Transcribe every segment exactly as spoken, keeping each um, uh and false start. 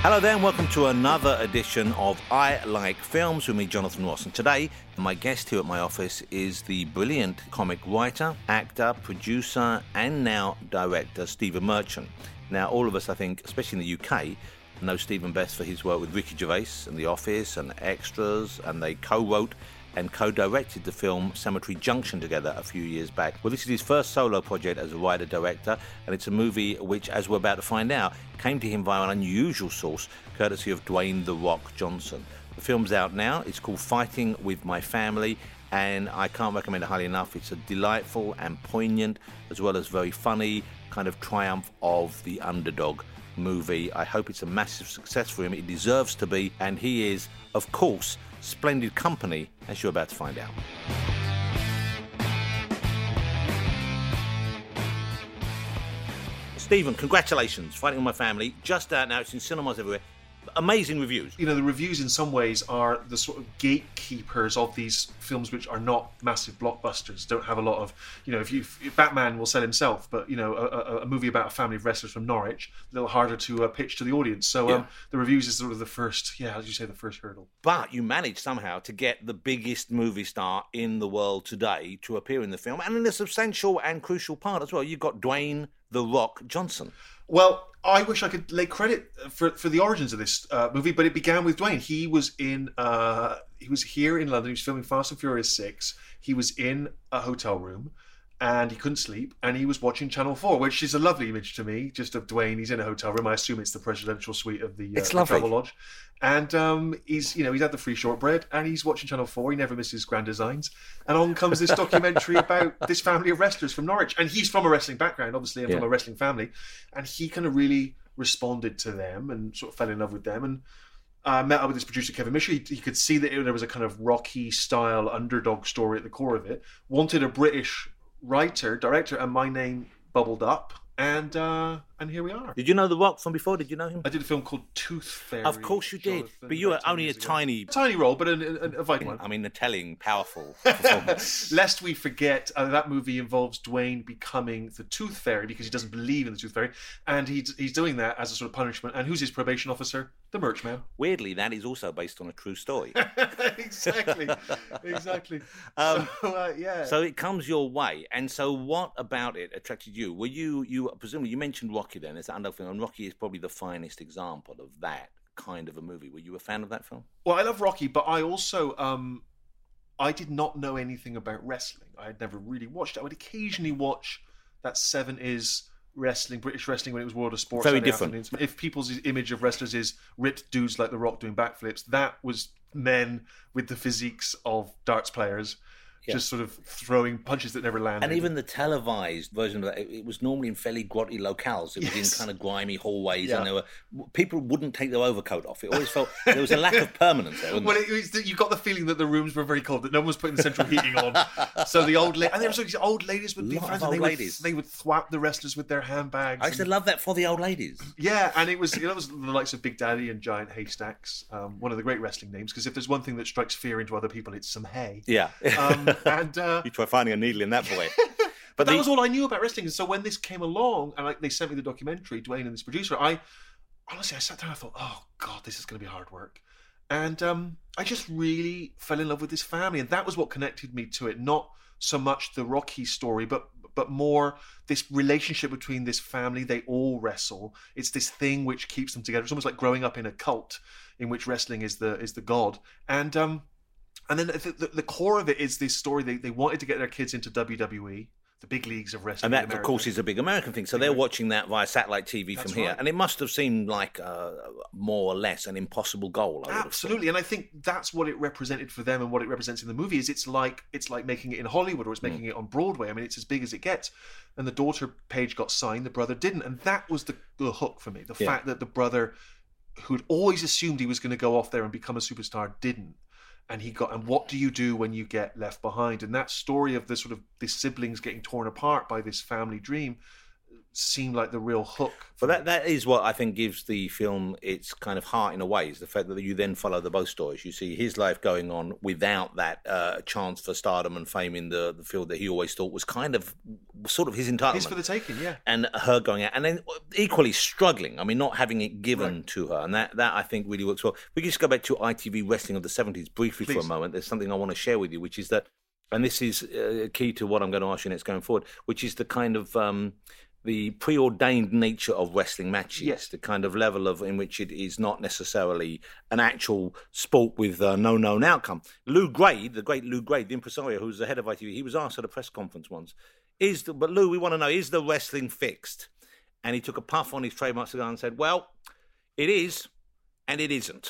Hello there and welcome to another edition of I Like Films with me, Jonathan Ross. And today, my guest here at my office is the brilliant comic writer, actor, producer and now director, Stephen Merchant. Now, all of us, I think, especially in the U K, know Stephen best for his work with Ricky Gervais and The Office and Extras, and they co-wrote and co-directed the film Cemetery Junction together a few years back. Well, this is his first solo project as a writer-director, and it's a movie which, as we're about to find out, came to him via an unusual source, courtesy of Dwayne "The Rock" Johnson. The film's out now. It's called Fighting With My Family, and I can't recommend it highly enough. It's a delightful and poignant, as well as very funny, kind of triumph of the underdog movie. I hope it's a massive success for him. It deserves to be, and he is, of course, splendid company, as you're about to find out. Stephen, congratulations. Fighting With My Family, just out now. It's in cinemas everywhere. Amazing reviews. You know, the reviews in some ways are the sort of gatekeepers of these films which are not massive blockbusters, don't have a lot of, you know, if you if Batman will sell himself, but, you know, a, a movie about a family of wrestlers from Norwich, a little harder to uh, pitch to the audience. So yeah. um, the reviews is sort of the first, yeah, as you say, the first hurdle. But you managed somehow to get the biggest movie star in the world today to appear in the film, and in a substantial and crucial part as well. You got Dwayne "The Rock" Johnson. Well, I wish I could lay credit for, for the origins of this uh, movie, but it began with Dwayne. He was in, uh, he was here in London. He was filming Fast and Furious six. He was in a hotel room, and he couldn't sleep, and he was watching Channel four, which is a lovely image to me, just of Dwayne. He's in a hotel room. I assume it's the presidential suite of the, uh, it's the lovely. Travel Lodge. And um, he's, you know, he's had the free shortbread, and he's watching Channel four. He never misses Grand Designs. And on comes this documentary about this family of wrestlers from Norwich. And he's from a wrestling background, obviously, and yeah. from a wrestling family. And he kind of really responded to them and sort of fell in love with them. And uh, met up with his producer, Kevin Misher. He, he could see that it, there was a kind of Rocky-style underdog story at the core of it. Wanted a British writer, director, and my name bubbled up. And uh, and here we are. Did you know The Rock from before? Did you know him? I did a film called Tooth Fairy. Of course you did. Jonathan, But you were about ten only a years ago. tiny... Tiny role, but a, a, a vital one. I mean, a telling, powerful performance. Lest we forget, uh, that movie involves Dwayne becoming the Tooth Fairy because he doesn't believe in the Tooth Fairy. And he, he's doing that as a sort of punishment. And who's his probation officer? The Merch Man. Weirdly, that is also based on a true story. exactly. Exactly. Um, so, uh, yeah. So it comes your way. And so what about it attracted you? Were you, you presumably, you mentioned Rocky then, it's an underdog film, and Rocky is probably the finest example of that kind of a movie. Were you a fan of that film? Well, I love Rocky, but I also, um, I did not know anything about wrestling. I had never really watched it. I would occasionally watch that seventies wrestling, British wrestling, when it was World of Sports. Very Saturday different. afternoons. If people's image of wrestlers is ripped dudes like The Rock doing backflips, that was men with the physiques of darts players. Yeah. Just sort of throwing punches that never landed. And even the televised version of that, it, it was normally in fairly grotty locales. It was yes. in kind of grimy hallways, yeah. and there were people wouldn't take their overcoat off. It always felt there was a lack of permanence there. Wasn't well, it? it was the, you got the feeling that the rooms were very cold, that no one was putting the central heating on. So the old la- and there were these old ladies would be friends, and they would, they would thwap the wrestlers with their handbags. I used and, to love that for the old ladies. Yeah, and it was, you know, it was the likes of Big Daddy and Giant Haystacks, um, one of the great wrestling names. Because if there's one thing that strikes fear into other people, it's some hay. Yeah, um, and. Uh, try finding a needle in that boy. but, but the... that was all I knew about wrestling. And so when this came along, and like, they sent me the documentary, Dwayne and this producer, I honestly, I sat down and I thought, oh, God, this is going to be hard work. And um, I just really fell in love with this family. And that was what connected me to it. Not so much the Rocky story, but but more this relationship between this family. They all wrestle. It's this thing which keeps them together. It's almost like growing up in a cult in which wrestling is the is the god. And um, And then the, the, the core of it is this story. They they wanted to get their kids into W W E, the big leagues of wrestling. And that, of course, is a big American thing. So they're watching that via satellite T V That's from here. right. And it must have seemed like uh, more or less an impossible goal. I Absolutely. And I think that's what it represented for them, and what it represents in the movie is it's like it's like making it in Hollywood, or it's making mm. it on Broadway. I mean, it's as big as it gets. And the daughter Paige got signed, the brother didn't. And that was the, the hook for me. The yeah. fact that the brother, who'd always assumed he was going to go off there and become a superstar, didn't. And he got, and what do you do when you get left behind? And that story of the sort of the siblings getting torn apart by this family dream seemed like the real hook. But that, that is what I think gives the film its kind of heart in a way, is the fact that you then follow the both stories. You see his life going on without that uh, chance for stardom and fame in the, the field that he always thought was kind of sort of his entitlement. His for the taking, yeah. And her going out. And then equally struggling, I mean, not having it given Right. to her. And that, that I think really works well. We can just go back to I T V wrestling of the seventies briefly for Please. a moment. There's something I want to share with you, which is that, and this is uh, key to what I'm going to ask you next going forward, which is the kind of... Um, the preordained nature of wrestling matches, Yes. the kind of level of in which it is not necessarily an actual sport with uh, no known outcome. Lou Grade, the great Lou Grade, the impresario who's the head of I T V, he was asked at a press conference once, "Is the, but Lou, we want to know, is the wrestling fixed?" And he took a puff on his trademark cigar and said, "Well, it is, and it isn't."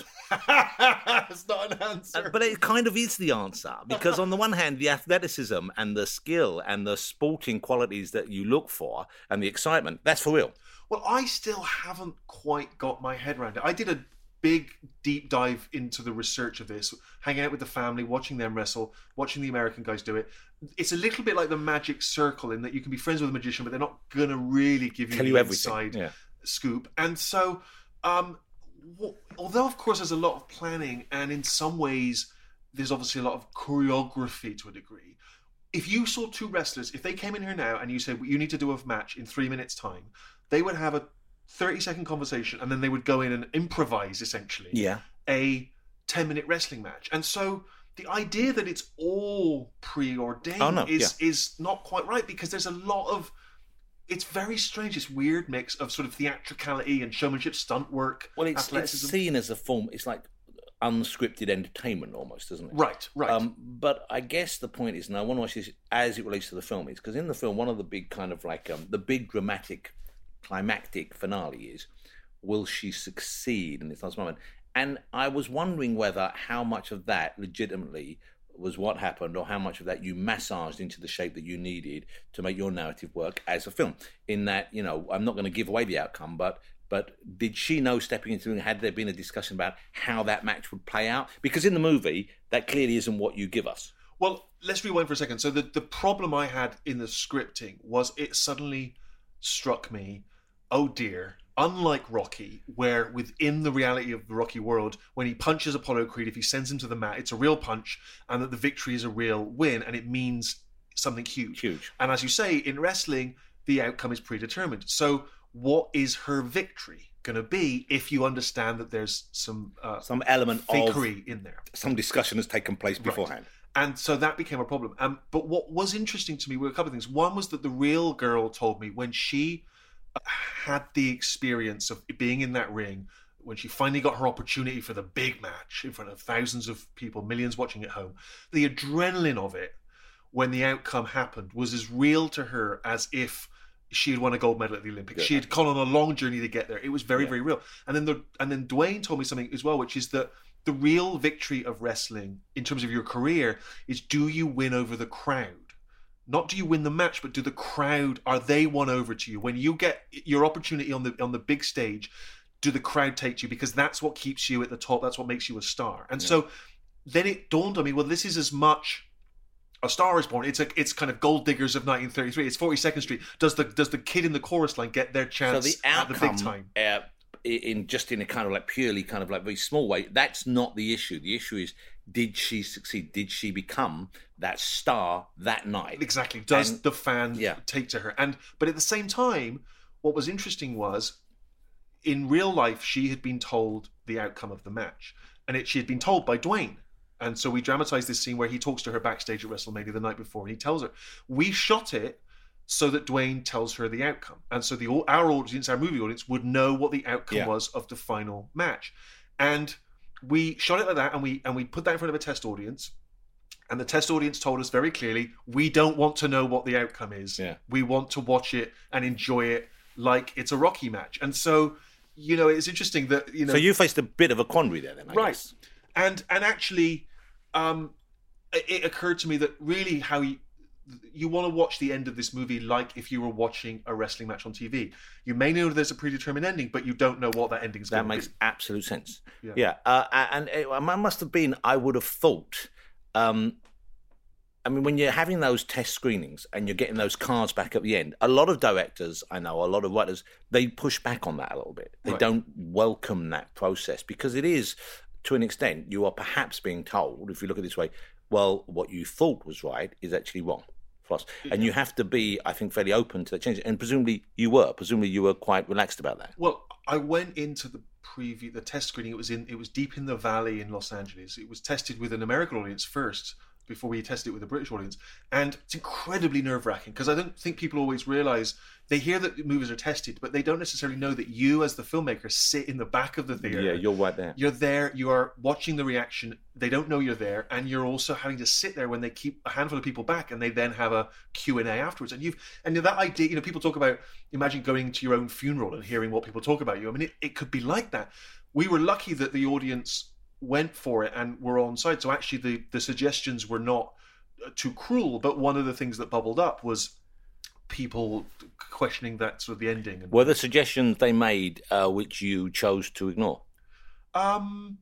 It's not an answer. But it kind of is the answer, because on the one hand, the athleticism and the skill and the sporting qualities that you look for and the excitement, that's for real. Well, I still haven't quite got my head around it. I did a big deep dive into the research of this, hanging out with the family, watching them wrestle, watching the American guys do it. It's a little bit like the Magic Circle in that you can be friends with a magician, but they're not going to really give you Tell the you everything. inside Yeah. scoop. And so, um, w- although of course there's a lot of planning, and in some ways there's obviously a lot of choreography to a degree. If you saw two wrestlers, if they came in here now and you said, well, you need to do a match in three minutes time, they would have a thirty second conversation and then they would go in and improvise essentially Yeah. a ten minute wrestling match. And so the idea that it's all preordained Oh, no, is is not quite right, because there's a lot of, it's very strange, this weird mix of sort of theatricality and showmanship, stunt work, Well, it's, it's athleticism. seen as a form, it's like unscripted entertainment almost, isn't it? Right, right. Um, but I guess the point is, and I want to watch this as it relates to the film, is because in the film, one of the big kind of like, um, the big dramatic climactic finale is, will she succeed in this last moment? And I was wondering whether how much of that legitimately was what happened, or how much of that you massaged into the shape that you needed to make your narrative work as a film. In that, you know, I'm not going to give away the outcome, but but did she know stepping into the ring, had there been a discussion about how that match would play out? Because in the movie, that clearly isn't what you give us. Well, let's rewind for a second. So the, the problem I had in the scripting was it suddenly struck me, oh dear, unlike Rocky, where within the reality of the Rocky world, when he punches Apollo Creed, if he sends him to the mat, it's a real punch, and that the victory is a real win, and it means something huge. Huge. And as you say, in wrestling, the outcome is predetermined. So what is her victory going to be if you understand that there's some uh, Some element of fakery in there? some discussion has taken place beforehand. And so that became a problem. Um, but what was interesting to me were a couple of things. One was that the real girl told me when she had the experience of being in that ring, when she finally got her opportunity for the big match in front of thousands of people, millions watching at home, the adrenaline of it when the outcome happened was as real to her as if she had won a gold medal at the Olympics. Good. She had gone on a long journey to get there. It was very, Yeah. very real. And then the and then Dwayne told me something as well, which is that the real victory of wrestling in terms of your career is, do you win over the crowd? Not do you win the match, but do the crowd, are they won over to you? When you get your opportunity on the on the big stage, do the crowd take to you? Because that's what keeps you at the top. That's what makes you a star. And Yeah. so then it dawned on me, well, this is as much A Star Is Born. It's a, it's kind of Gold Diggers of nineteen thirty-three. It's forty-second Street. Does the does the kid in the chorus line get their So chance the at the outcome, big time? uh, in just in a kind of like purely kind of like very small way, that's not the issue. The issue is, did she succeed? Did she become that star that night? Exactly. Does And- the fan yeah. take to her? And but at the same time, what was interesting was, in real life, she had been told the outcome of the match, and it, she had been told by Dwayne. And so we dramatized this scene where he talks to her backstage at WrestleMania the night before, and he tells her. We shot it so that Dwayne tells her the outcome, and so the our audience, our movie audience, would know what the outcome Yeah. was of the final match. And we shot it like that, and we and we put that in front of a test audience. And the test audience told us very clearly, we don't want to know what the outcome is. Yeah. We want to watch it and enjoy it like it's a Rocky match. And so, you know, it's interesting that, you know... So you faced a bit of a quandary there then, I Right. guess. And and actually, um, it, it occurred to me that really how you, you want to watch the end of this movie like if you were watching a wrestling match on T V. You may know there's a predetermined ending, but you don't know what that ending is That going to makes be. absolute sense. Yeah. Yeah. Uh, and it, it must have been, I would have thought, um, I mean, when you're having those test screenings and you're getting those cards back at the end, a lot of directors, I know, a lot of writers, they push back on that a little bit. They Right. don't welcome that process because it is, to an extent, you are perhaps being told, if you look at it this way, well, what you thought was right is actually wrong for us. And you have to be, I think, fairly open to that change. And presumably you were. Presumably you were quite relaxed about that. Well, I went into the preview, the test screening. It was in, it was deep in the valley in Los Angeles. It was tested with an American audience first, before we tested it with a British audience, and it's incredibly nerve-wracking because I don't think people always realise they hear that movies are tested, but they don't necessarily know that you, as the filmmaker, sit in the back of the theatre. Yeah, you're right there. You're there. You are watching the reaction. They don't know you're there, and you're also having to sit there when they keep a handful of people back, and they then have a Q and A afterwards. And you've and that idea, you know, people talk about imagine going to your own funeral and hearing what people talk about you. I mean, it, it could be like that. We were lucky that the audience went for it and were on side. So actually, the the suggestions were not too cruel. But one of the things that bubbled up was people questioning that sort of the ending. And, Were the suggestions they made uh, which you chose to ignore? Um,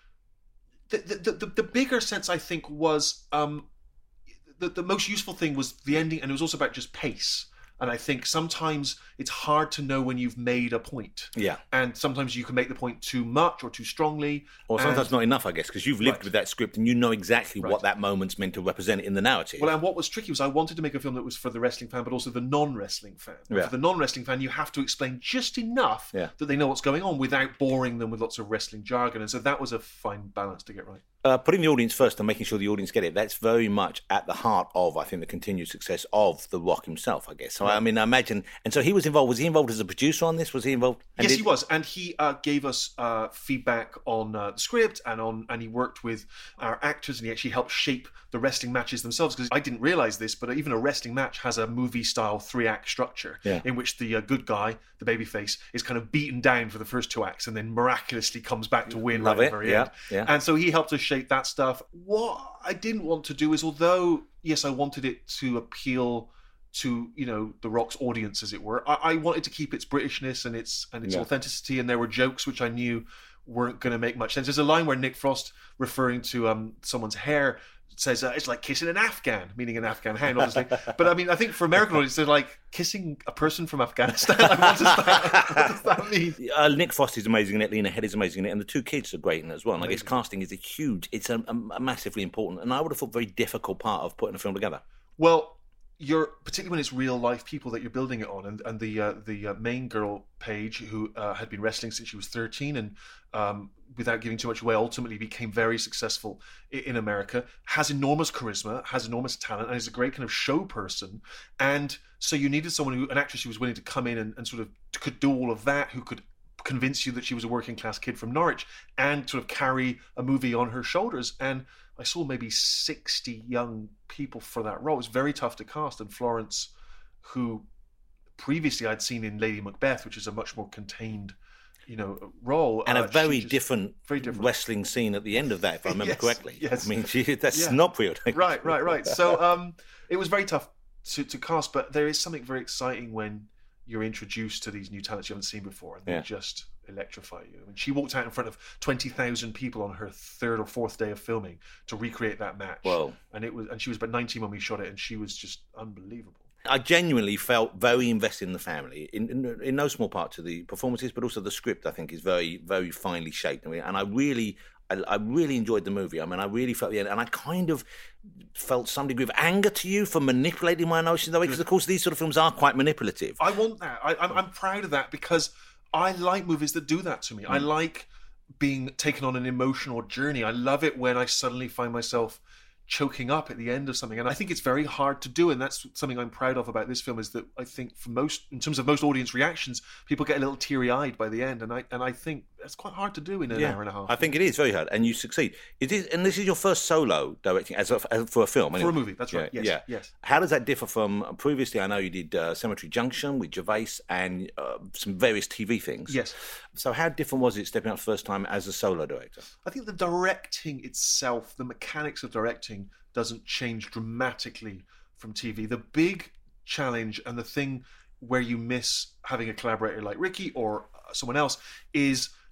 the, the the the bigger sense, I think, was um, the the most useful thing was the ending, and it was also about just pace. And I think sometimes it's hard to know when you've made a point. Yeah. And sometimes you can make the point too much or too strongly. Or sometimes and, not enough, I guess, because you've lived Right. with that script and you know exactly Right. what that moment's meant to represent in the narrative. Well, and what was tricky was I wanted to make a film that was for the wrestling fan, but also the non-wrestling fan. And Yeah. For the non-wrestling fan, you have to explain just enough Yeah. that they know what's going on without boring them with lots of wrestling jargon. And so that was a fine balance to get right. Uh, putting the audience first and making sure the audience get it, that's very much at the heart of, I think, the continued success of The Rock himself, I guess. So, I mean, I imagine... And so he was involved. Was he involved as a producer on this? Was he involved? And Yes, did- he was, and he uh, gave us uh, feedback on uh, the script, and on, and he worked with our actors, and he actually helped shape the wrestling matches themselves. Because I didn't realize this, but even a wrestling match has a movie-style three-act structure, Yeah. in which the uh, good guy, the babyface, is kind of beaten down for the first two acts, and then miraculously comes back to win Love right it, at the very yeah, end. yeah. And so he helped us shape that stuff. What I didn't want to do is, although yes, I wanted it to appeal to, you know, the Rock's audience, as it were, I, I wanted to keep its Britishness and its and its Yeah. authenticity, and there were jokes which I knew weren't going to make much sense. There's a line where Nick Frost, referring to um someone's hair, says uh, it's like kissing an Afghan, meaning an Afghan hand, obviously. But I mean, I think for American audience, they're like kissing a person from Afghanistan. Like, what, does that, what does that mean? Uh, Nick Frost is amazing in it. Lena Headey is amazing in it, and the two kids are great in it as well. And I guess Amazing. casting is a huge, it's a, a massively important, and I would have thought very difficult part of putting a film together. Well, you're particularly when it's real life people that you're building it on, and and the uh, the uh, main girl, Paige, who uh, had been wrestling since she was thirteen, and um, without giving too much away, ultimately became very successful i- in America, has enormous charisma, has enormous talent, and is a great kind of show person. And so you needed someone who, an actress who was willing to come in and, and sort of could do all of that, who could convince you that she was a working class kid from Norwich, and sort of carry a movie on her shoulders. And I saw maybe sixty young people for that role. It was very tough to cast. And Florence, who previously I'd seen in Lady Macbeth, which is a much more contained, you know, role, And uh, a very she just- different, very different. wrestling scene at the end of that, if I remember Yes, correctly. yes. I mean, she, that's Yeah. not real. right, right, right. So um, it was very tough to, to cast, but there is something very exciting when you're introduced to these new talents you haven't seen before, and they Yeah. just electrify you. I mean, she walked out in front of twenty thousand people on her third or fourth day of filming to recreate that match. Whoa. And it was, and she was about nineteen when we shot it, and she was just unbelievable. I genuinely felt very invested in the family, in, in in no small part to the performances, but also the script. I think is very, very finely shaped, I mean, and I really, I, I really enjoyed the movie. I mean, I really felt the end, and I kind of felt some degree of anger to you for manipulating my emotions, though, because of course these sort of films are quite manipulative. I want that. I, I'm, I'm proud of that because I like movies that do that to me. I like being taken on an emotional journey. I love it when I suddenly find myself choking up at the end of something, and I think it's very hard to do, and that's something I'm proud of about this film, is that I think for most, in terms of most audience reactions, people get a little teary-eyed by the end, and I and I think that's quite hard to do in an hour and a half. I think it is very hard, and you succeed. It is, and this is your first solo directing as, a, as for a film, For anyway. a movie, that's right. Yeah, Yes, yeah. yes. How does that differ from previously? I know you did uh, Cemetery Junction with Gervais and uh, some various T V things. Yes. So how different was it stepping out first time as a solo director? I think the directing itself, the mechanics of directing, doesn't change dramatically from T V. The big challenge and the thing where you miss having a collaborator like Ricky or someone else is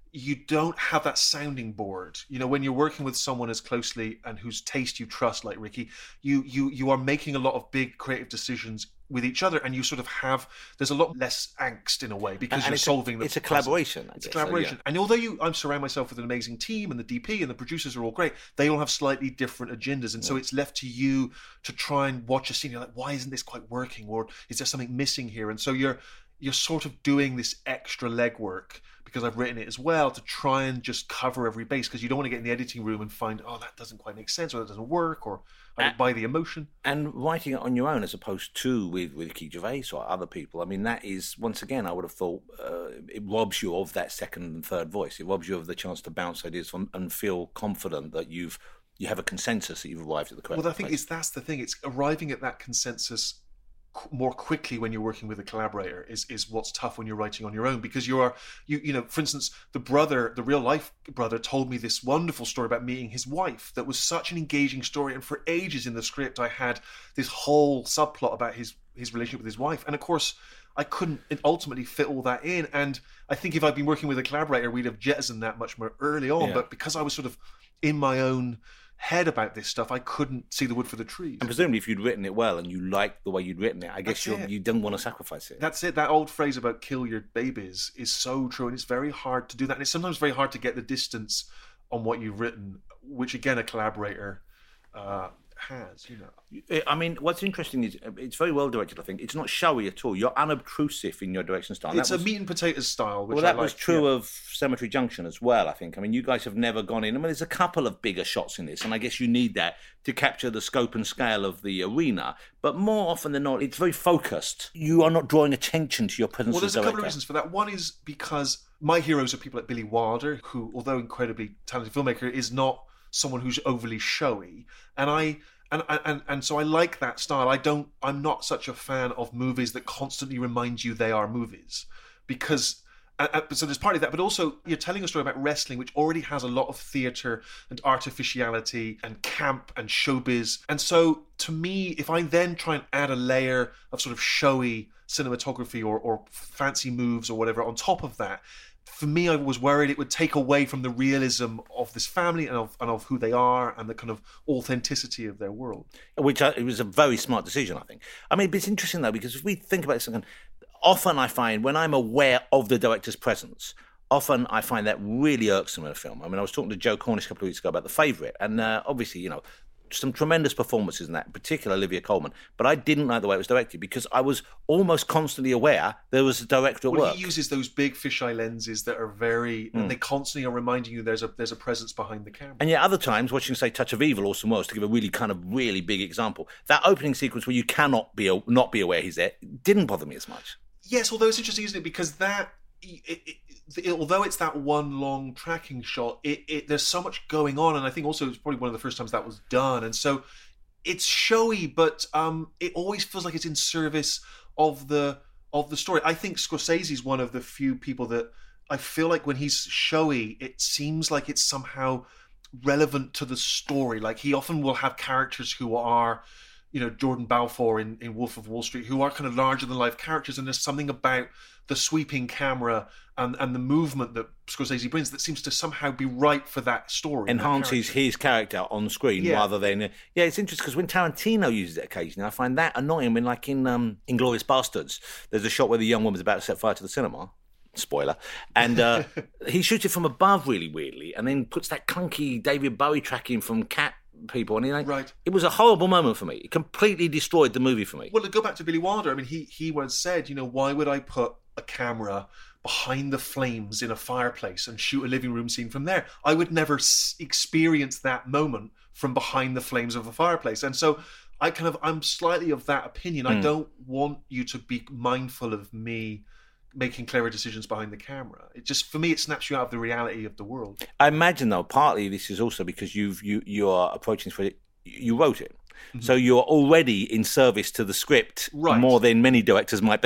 you don't have that sounding board. You know, when you're working with someone as closely and whose taste you trust, like Ricky, you you you are making a lot of big creative decisions with each other, and you sort of have there's a lot less angst in a way because and you're it's solving a, the it's a collaboration I it's guess, a collaboration so, yeah. And although you I'm surround myself with an amazing team, and the D P and the producers are all great, they all have slightly different agendas, and yeah. so it's left to you to try and watch a scene. You're like, why isn't this quite working, or is there something missing here? And so you're you're sort of doing this extra legwork, because I've written it as well, to try and just cover every base, because you don't want to get in the editing room and find, oh, that doesn't quite make sense, or that doesn't work, or I don't buy the emotion. And writing it on your own as opposed to with, with Ricky Gervais or other people, I mean, that is, once again, I would have thought uh, it robs you of that second and third voice. It robs you of the chance to bounce ideas from and feel confident that you've you have a consensus that you've arrived at the correct Well, I think place. is that's the thing. It's arriving at that consensus more quickly when you're working with a collaborator is is what's tough when you're writing on your own, because you are you you know for instance, the brother the real life brother told me this wonderful story about meeting his wife that was such an engaging story, and for ages in the script I had this whole subplot about his his relationship with his wife, and of course I couldn't ultimately fit all that in, and I think if I'd been working with a collaborator we'd have jettisoned that much more early on, yeah. But because I was sort of in my own head about this stuff, I couldn't see the wood for the trees. And presumably if you'd written it well and you liked the way you'd written it, I guess you you didn't want to sacrifice it. That's it. That old phrase about kill your babies is so true, and it's very hard to do that, and it's sometimes very hard to get the distance on what you've written, which again a collaborator uh, has, you know. I mean, what's interesting is it's very well directed, I think. It's not showy at all. You're unobtrusive in your direction style. It's that a was, meat and potatoes style, which Well, that I was like, true yeah. of Cemetery Junction as well, I think. I mean, you guys have never gone in. I mean, there's a couple of bigger shots in this, and I guess you need that to capture the scope and scale of the arena. But more often than not, it's very focused. You are not drawing attention to your presence Well, there's as a director. couple of reasons for that. One is because my heroes are people like Billy Wilder, who, although incredibly talented filmmaker, is not someone who's overly showy. And I... And, and and so I like that style. I don't. I'm not such a fan of movies that constantly remind you they are movies, because uh, so there's partly that, but also you're telling a story about wrestling, which already has a lot of theatre and artificiality and camp and showbiz. And so to me, if I then try and add a layer of sort of showy cinematography or or fancy moves or whatever on top of that, for me, I was worried it would take away from the realism of this family and of, and of who they are and the kind of authenticity of their world. Which uh, it was a very smart decision, I think. I mean, it's interesting, though, because if we think about this, often I find when I'm aware of the director's presence, often I find that really irksome in a film. I mean, I was talking to Joe Cornish a couple of weeks ago about The Favourite, and uh, obviously, you know, some tremendous performances in that, in particular Olivia Colman, but I didn't like the way it was directed because I was almost constantly aware there was a director at well, work. He uses those big fisheye lenses that are very, mm. and they constantly are reminding you there's a there's a presence behind the camera. And yet other times, watching, say, Touch of Evil or Orson Welles, to give a really kind of really big example, that opening sequence where you cannot be not be aware he's there didn't bother me as much. Yes, although it's interesting, isn't it? Because that, it, it, it, although it's that one long tracking shot, it, it there's so much going on, and I think also it's probably one of the first times that was done, and so it's showy, but um, it always feels like it's in service of the of the story. I think Scorsese's one of the few people that I feel like when he's showy, it seems like it's somehow relevant to the story. Like he often will have characters who are, you know, Jordan Balfour in, in Wolf of Wall Street, who are kind of larger than life characters, and there's something about the sweeping camera and, and the movement that Scorsese brings that seems to somehow be right for that story. Enhances that his character on screen yeah. rather than... Uh, yeah, it's interesting because when Tarantino uses it occasionally, I find that annoying. When, like in um, Inglourious Bastards, there's a shot where the young woman's about to set fire to the cinema. Spoiler. And uh, he shoots it from above really weirdly and then puts that clunky David Bowie track in from Cat people, and he, like, right. It was a horrible moment for me. It completely destroyed the movie for me. Well, to go back to Billy Wilder, I mean, he he once said, you know, why would I put a camera behind the flames in a fireplace and shoot a living room scene from there? I would never s- experience that moment from behind the flames of a fireplace. And so I kind of, I'm slightly of that opinion. Mm. I don't want you to be mindful of me making clever decisions behind the camera. It just, for me, it snaps you out of the reality of the world. I imagine, though, partly this is also because you've you you are approaching this for it. You wrote it, mm-hmm. so you're already in service to the script right. more than many directors might be.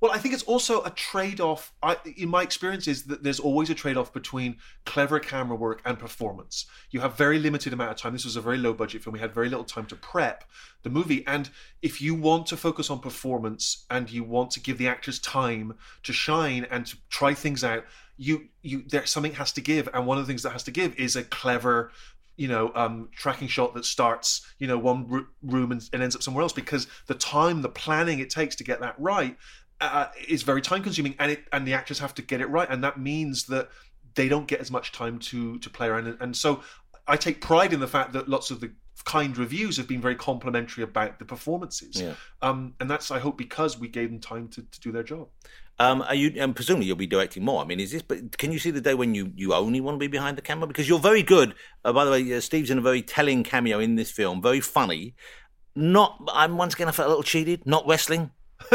Well, I think it's also a trade-off. I, in my experience, is that there's always a trade-off between clever camera work and performance. You have very limited amount of time. This was a very low-budget film. We had very little time to prep the movie. And if you want to focus on performance and you want to give the actors time to shine and to try things out, you you there something has to give. And one of the things that has to give is a clever, you know, um, tracking shot that starts, you know, one r- room and, and ends up somewhere else, because the time, the planning it takes to get that right uh, is very time consuming, and it and the actors have to get it right, and that means that they don't get as much time to to play around. And, and so I take pride in the fact that lots of the kind reviews have been very complimentary about the performances. Yeah. Um, and that's, I hope, because we gave them time to, to do their job. Um, are you? Um, presumably, you'll be directing more. I mean, is this? But can you see the day when you, you only want to be behind the camera? Because you're very good. Uh, by the way, uh, Steve's in a very telling cameo in this film. Very funny. Not. I'm once again I felt a little cheated. Not wrestling.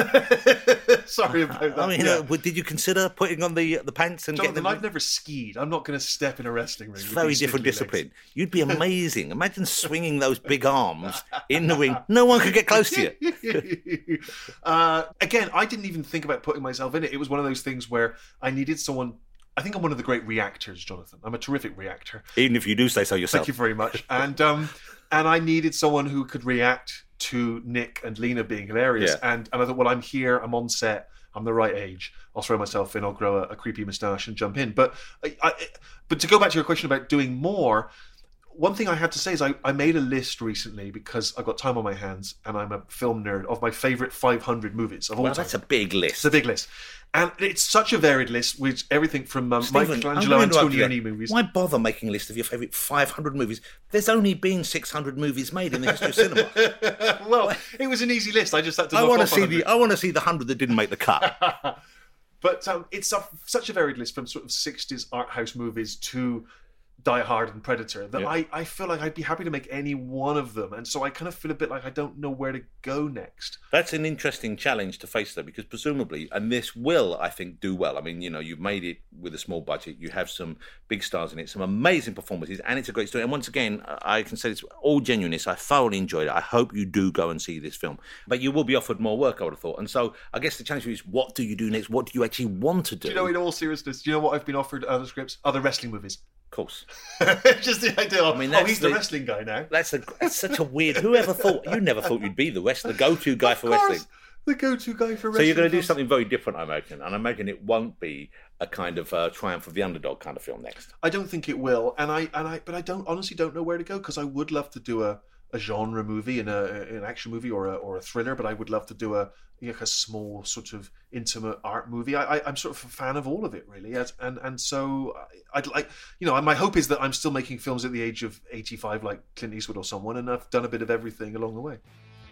Sorry about that. I mean, yeah. uh, did you consider putting on the the pants and Jonathan, getting them? I've never skied. I'm not going to step in a wrestling ring. It's with very these different sticky discipline. legs. You'd be amazing. Imagine swinging those big arms in the ring. No one could get close to you. uh, again, I didn't even think about putting myself in it. It was one of those things where I needed someone. I think I'm one of the great reactors, Jonathan. I'm a terrific reactor. Even if you do say so yourself. Thank you very much. And um, and I needed someone who could react to Nick and Lena being hilarious. Yeah. And and I thought, well, I'm here. I'm on set. I'm the right age. I'll throw myself in. I'll grow a, a creepy moustache and jump in. But I, I, but to go back to your question about doing more, one thing I had to say is I, I made a list recently because I've got time on my hands and I'm a film nerd of my favourite five hundred movies of all Well, time. that's a big list. It's a big list. And it's such a varied list with everything from um, Stephen, Michelangelo Antonioni movies. Why bother making a list of your favourite five hundred movies? There's only been six hundred movies made in the history of cinema. Well, it was an easy list. I just had to I knock want to off see one hundred. the I want to see the hundred that didn't make the cut. But um, it's a, such a varied list, from sort of sixties art house movies to Die Hard and Predator, that Yeah. I, I feel like I'd be happy to make any one of them. And so I kind of feel a bit like I don't know where to go next. That's an interesting challenge to face, though, because presumably, and this will, I think, do well. I mean, you know, you've made it with a small budget. You have some big stars in it, some amazing performances, and it's a great story. And once again, I can say it's all genuineness. I thoroughly enjoyed it. I hope you do go and see this film. But you will be offered more work, I would have thought. And so I guess the challenge for you is, what do you do next? What do you actually want to do? Do you know, in all seriousness, do you know what I've been offered other scripts? Other wrestling movies. Of course. Just the idea of, I mean, oh, that's he's the, the- wrestling guy now. That's a that's such a weird. Whoever thought you never thought you'd be the rest the go-to guy Of for course, wrestling. the go-to guy for So wrestling. you're going to do films. something very different, I imagine, and I imagine it won't be a kind of uh, triumph of the underdog kind of film next. I don't think it will, and I and I, but I don't honestly don't know where to go, because I would love to do a, a genre movie and a an action movie or a or a thriller, but I would love to do a like a small sort of intimate art movie. I, I I'm sort of a fan of all of it, really, As, and and so I'd like, you know, my hope is that I'm still making films at the age of eighty-five, like Clint Eastwood or someone, and I've done a bit of everything along the way.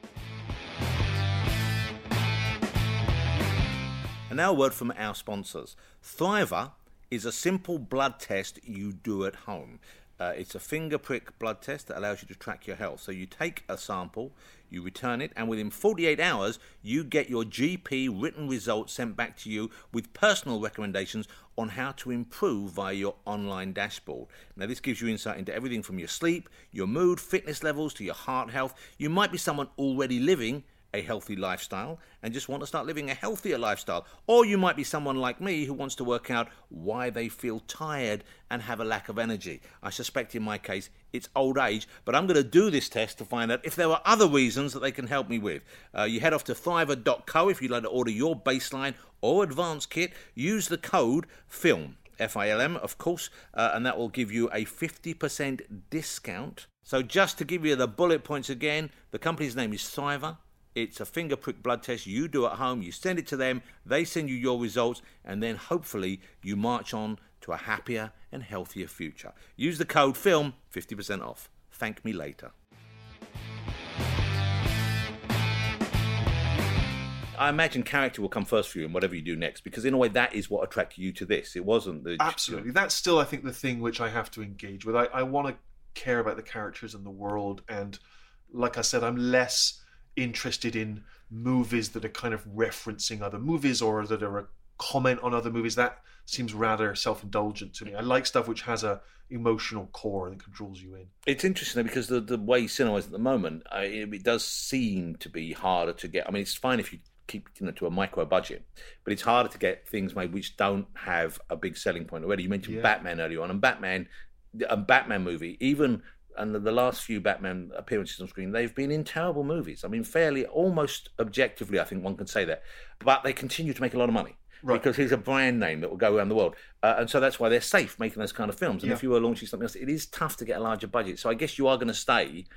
And now a word from our sponsors. Thriver is a simple blood test you do at home. Uh, it's a finger prick blood test that allows you to track your health. So you take a sample, you return it, and within forty-eight hours, you get your G P written results sent back to you with personal recommendations on how to improve via your online dashboard. Now, this gives you insight into everything from your sleep, your mood, fitness levels, to your heart health. You might be someone already living a healthy lifestyle and just want to start living a healthier lifestyle. Or you might be someone like me who wants to work out why they feel tired and have a lack of energy. I suspect in my case it's old age, but I'm going to do this test to find out if there are other reasons that they can help me with. Uh, you head off to thriver dot co if you'd like to order your baseline or advanced kit. Use the code FILM, F I L M, of course, uh, and that will give you a fifty percent discount. So just to give you the bullet points again, the company's name is Thriver. It's a finger prick blood test you do at home. You send it to them, they send you your results, and then hopefully you march on to a happier and healthier future. Use the code FILM, fifty percent off. Thank me later. I imagine character will come first for you in whatever you do next, because in a way that is what attracted you to this. It wasn't the... Absolutely. That's still, I think, the thing which I have to engage with. I, I want to care about the characters and the world, and like I said, I'm less interested in movies that are kind of referencing other movies or that are a comment on other movies. That seems rather self-indulgent to me. I like stuff which has a emotional core and controls you in. It's interesting though, because the, the way cinema is at the moment, uh, it, it does seem to be harder to get. I mean, it's fine if you keep you know to a micro budget, but it's harder to get things made which don't have a big selling point already. You mentioned Yeah. Batman earlier on, and Batman, a Batman movie, even and the, the last few Batman appearances on screen, they've been in terrible movies. I mean, fairly, almost objectively, I think one can say that, but they continue to make a lot of money. Right. Because he's a brand name that will go around the world. Uh, and so that's why they're safe making those kind of films. And Yeah. if you were launching something else, it is tough to get a larger budget. So I guess you are going to stay,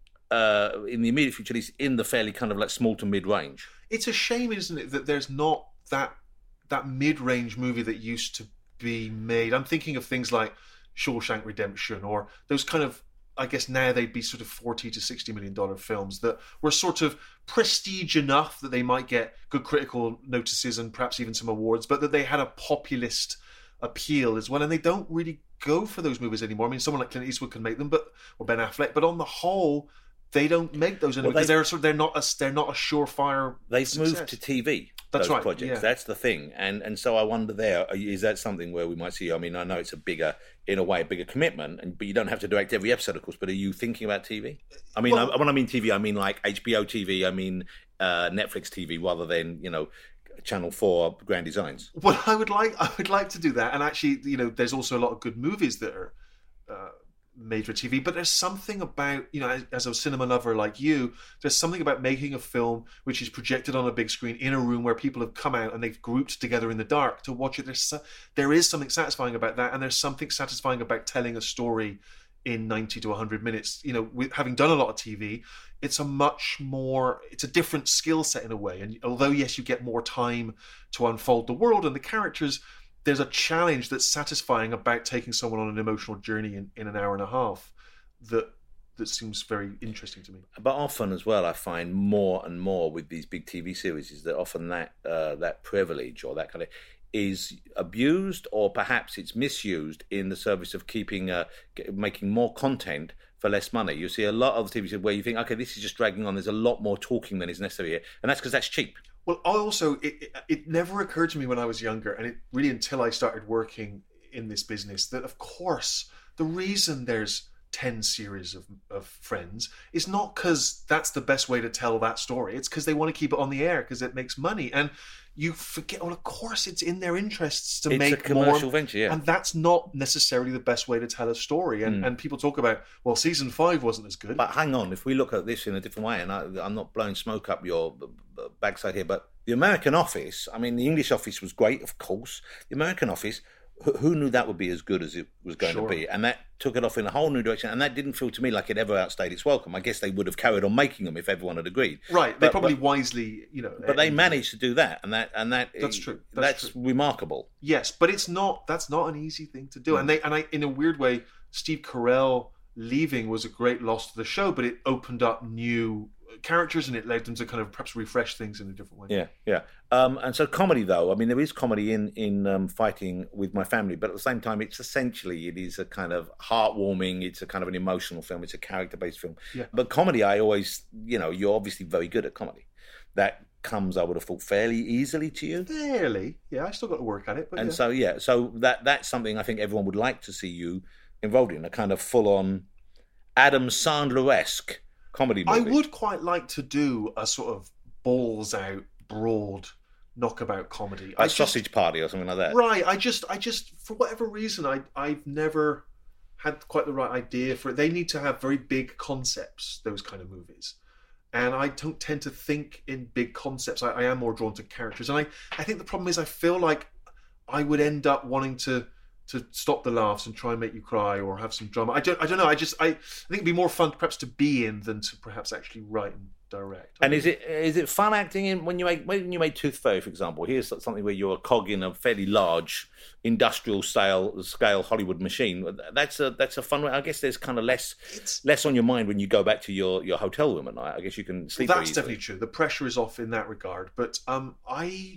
uh, in the immediate future, at least in the fairly kind of like small to mid-range. It's a shame, isn't it, that there's not that that mid-range movie that used to be made. I'm thinking of things like Shawshank Redemption, or those kind of, I guess now they'd be sort of forty to sixty million dollar films that were sort of prestige enough that they might get good critical notices and perhaps even some awards, but that they had a populist appeal as well. And they don't really go for those movies anymore. I mean, someone like Clint Eastwood can make them, but or Ben Affleck, but on the whole, they don't make those anymore Well, because they're sort of, they're not a they're not a surefire. They've success. moved to T V. That's those right, projects. yeah. That's the thing, and and so I wonder there is that something where we might see. I mean, I know it's a bigger, in a way, a bigger commitment, and but you don't have to direct every episode, of course. But are you thinking about T V? I mean, Well- I, when I mean T V, I mean like H B O T V. I mean uh, Netflix T V, rather than you know Channel Four Grand Designs. Well, I would like I would like to do that, and actually, you know, there's also a lot of good movies that are uh, made for T V. But there's something about, you know, as, as a cinema lover like you, there's something about making a film which is projected on a big screen in a room where people have come out and they've grouped together in the dark to watch it. There's so, there is something satisfying about that, and there's something satisfying about telling a story in ninety to one hundred minutes. You know, with having done a lot of T V, it's a much more, it's a different skill set in a way. And although, yes, you get more time to unfold the world and the characters, there's a challenge that's satisfying about taking someone on an emotional journey in, in an hour and a half that that seems very interesting to me. But often as well, I find more and more with these big T V series is that often that uh, that privilege or that kind of is abused, or perhaps it's misused in the service of keeping uh, making more content for less money. You see a lot of T V series where you think, okay, this is just dragging on. There's a lot more talking than is necessary here, and that's because that's cheap. Well, I also, it, it, it never occurred to me when I was younger, and it really until I started working in this business, that of course the reason there's ten series of, of Friends is not because that's the best way to tell that story. It's because they want to keep it on the air because it makes money. And you forget, well, of course it's in their interests to It's make a commercial more, venture, yeah. and that's not necessarily the best way to tell a story. And, Mm. and people talk about, well, season five wasn't as good. But hang on, if we look at this in a different way, and I, I'm not blowing smoke up your backside here, but the American Office, I mean, the English Office was great, of course. The American Office, who, who knew that would be as good as it was going Sure. to be? And that took it off in a whole new direction, and that didn't feel to me like it ever outstayed its welcome. I guess they would have carried on making them if everyone had agreed. Right, they But- probably but- wisely, you know. But they uh, managed to do that, and that and that That's true. That's, That's remarkable. Yes, but it's not. That's not an easy thing to do. Mm. And they and I, in a weird way, Steve Carell leaving was a great loss to the show, but it opened up new characters and it led them to kind of perhaps refresh things in a different way. Yeah, yeah. Um, and so comedy, though, I mean, there is comedy in in um, Fighting with My Family, but at the same time, it's essentially it is a kind of heartwarming. It's a kind of an emotional film. It's a character-based film. Yeah. But comedy, I always, you know, you're obviously very good at comedy. That comes, I would have thought, fairly easily to you. Fairly, yeah. I still got to work at it, but And yeah. so, yeah, so that that's something I think everyone would like to see you involved in, a kind of full-on Adam Sandler-esque comedy movie. I would quite like to do a sort of balls out, broad knockabout comedy. A I just- Sausage Party or something like that. Right. I just, I just, for whatever reason, I, I've never had quite the right idea for it. They need to have very big concepts, those kind of movies. And I don't tend to think in big concepts. I, I am more drawn to characters. And I, I think the problem is I feel like I would end up wanting to to stop the laughs and try and make you cry or have some drama. I don't, I don't know. I just, I, I think it'd be more fun perhaps to be in than to perhaps actually write and direct. And is it is it fun acting in when you make when you made Tooth Fairy, for example? Here's something where you're a cog in a fairly large industrial scale scale Hollywood machine. That's a that's a fun way. I guess there's kind of less It's, less on your mind when you go back to your, your hotel room at night. I guess you can sleep. that's very easily. definitely true. The pressure is off in that regard. But um, I,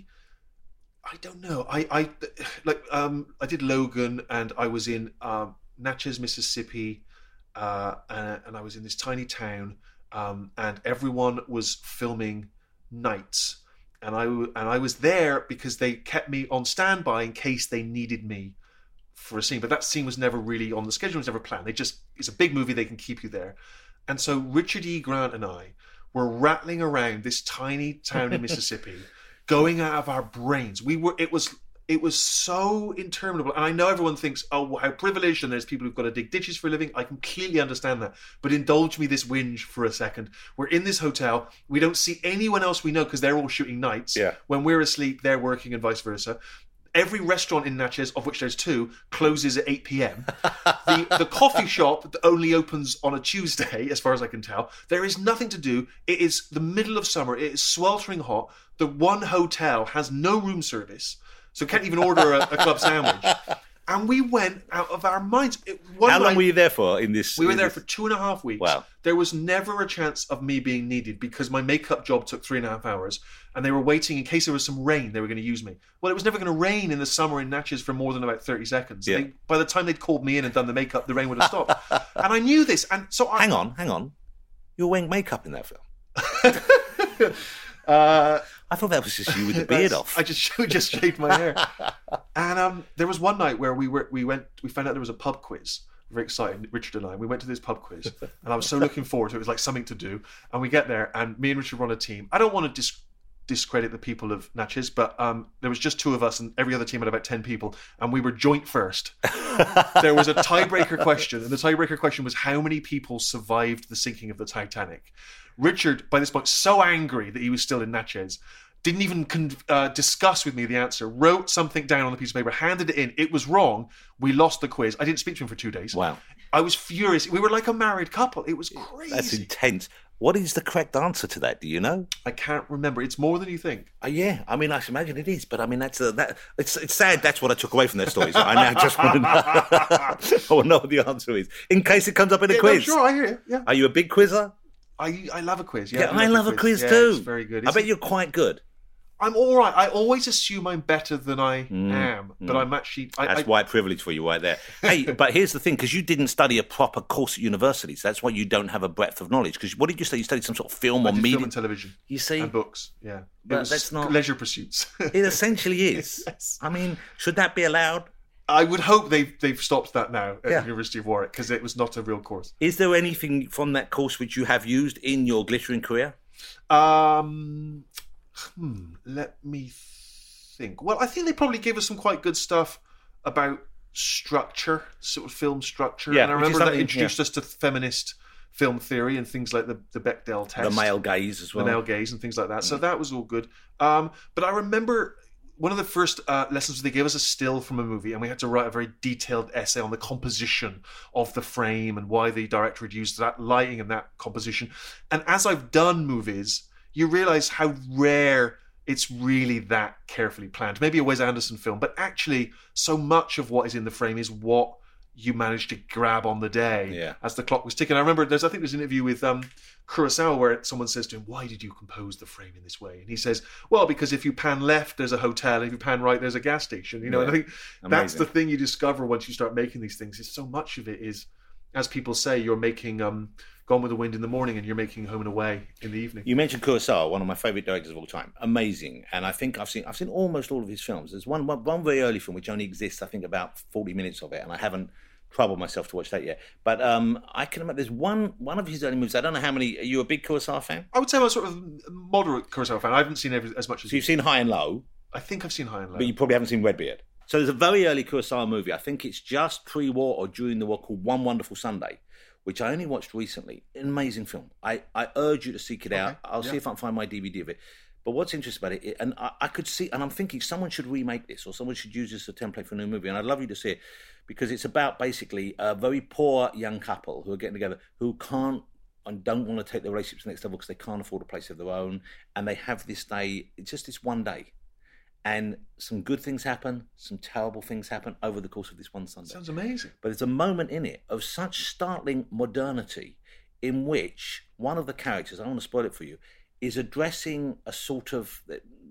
I don't know. I, I like um, I did Logan, and I was in um, Natchez, Mississippi, uh, and, and I was in this tiny town, um, and everyone was filming nights, and I w- and I was there because they kept me on standby in case they needed me for a scene. But that scene was never really on the schedule; it was never planned. They just it's a big movie; they can keep you there. And so Richard E. Grant and I were rattling around this tiny town in Mississippi, going out of our brains. We were. It was. It was so interminable. And I know everyone thinks, oh, how privileged, and there's people who've got to dig ditches for a living. I completely understand that. But indulge me this whinge for a second. We're in this hotel. We don't see anyone else we know because they're all shooting nights. Yeah. When we're asleep, they're working and vice versa. Every restaurant in Natchez, of which there's two, closes at eight p.m. the, the coffee shop only opens on a Tuesday, as far as I can tell. There is nothing to do. It is the middle of summer. It is sweltering hot. The one hotel has no room service. So can't even order a, a club sandwich. And we went out of our minds. It, one How long night, were you there for in this? We were in there this? for two and a half weeks. Wow. There was never a chance of me being needed because my makeup job took three and a half hours and they were waiting in case there was some rain, they were going to use me. Well, it was never going to rain in the summer in Natchez for more than about thirty seconds. Yeah. They, by the time they'd called me in and done the makeup, the rain would have stopped. And I knew this. And so I... Hang on, hang on. You were wearing makeup in that film. uh, I thought that was just you with the beard off. I just just shaved my hair. And um, there was one night where we were we went we found out there was a pub quiz. Very excited, Richard and I. We went to this pub quiz, and I was so looking forward to it. It was like something to do. And we get there, and me and Richard were on a team. I don't want to dis- discredit the people of Natchez, but um, there was just two of us, and every other team had about ten people, and we were joint first. There was a tiebreaker question, and the tiebreaker question was how many people survived the sinking of the Titanic. Richard, by this point, so angry that he was still in Natchez, didn't even con- uh, discuss with me the answer, wrote something down on a piece of paper, handed it in. It was wrong. We lost the quiz. I didn't speak to him for two days. Wow. I was furious. We were like a married couple. It was crazy. That's intense. What is the correct answer to that? Do you know? I can't remember. It's more than you think. Uh, yeah, I mean, I should imagine it is, but I mean, that's uh, that. It's it's sad. That's what I took away from their stories. I now just want to know. I want to know what the answer is in case it comes up in a Yeah, quiz. No, sure, I hear you. Yeah, Are you a big quizzer? I I love a quiz. Yeah, Yeah, I do love a quiz Yeah, too. It's very good. I It's- bet you're quite good. I'm all right. I always assume I'm better than I am, but I'm actually. I, That's I, white privilege for you right there. Hey, but here's the thing, because you didn't study a proper course at university, so that's why you don't have a breadth of knowledge. Because what did you study? You studied some sort of film I or did media? film and television. You see? And books. Yeah, it But was that's not- leisure pursuits. It essentially is. Yes. I mean, should that be allowed? I would hope they've they've stopped that now at Yeah. the University of Warwick because it was not a real course. Is there anything from that course which you have used in your glittering career? Um, hmm, let me think. Well, I think they probably gave us some quite good stuff about structure, sort of film structure. Yeah, and I which is remember that something- introduced us to feminist film theory and things like the, the Bechdel test. The male gaze as well. The male gaze and things like that. So that was all good. Um, but I remember one of the first uh, lessons they gave us a still from a movie, and we had to write a very detailed essay on the composition of the frame and why the director had used that lighting and that composition. And as I've done movies, you realize how rare it's really that carefully planned. Maybe a Wes Anderson film, but actually so much of what is in the frame is what you managed to grab on the day Yeah. as the clock was ticking. I remember there's, I think there's an interview with um, Kurosawa where someone says to him, why did you compose the frame in this way? And he says, well, because if you pan left, there's a hotel. And if you pan right, there's a gas station. You know, and I think that's Amazing. the thing you discover once you start making these things is so much of it is, as people say, you're making um, Gone with the Wind in the morning and you're making Home and Away in the evening. You mentioned Kurosawa, one of my favourite directors of all time. Amazing, and I think I've seen I've seen almost all of his films. There's one one, one very early film which only exists, I think, about forty minutes of it, and I haven't troubled myself to watch that yet. But um, I can imagine there's one one of his early movies. I don't know how many. Are you a big Kurosawa fan? I would say I'm a sort of moderate Kurosawa fan. I haven't seen every, as much as So you've seen High and Low, I think I've seen High and Low. but you probably haven't seen Redbeard. So there's a very early Kurosawa movie. I think it's just pre-war or during the war called One Wonderful Sunday, which I only watched recently. An amazing film. I, I urge you to seek it out. Okay, I'll yeah. see if I can find my D V D of it. But what's interesting about it, it- and I, I could see, and I'm thinking someone should remake this or someone should use this as a template for a new movie. And I'd love you to see it because it's about basically a very poor young couple who are getting together who can't and don't want to take their relationships to the next level because they can't afford a place of their own. And they have this day, it's just this one day. And some good things happen, some terrible things happen over the course of this one Sunday. Sounds amazing. But there's a moment in it of such startling modernity in which one of the characters, I don't want to spoil it for you, is addressing a sort of,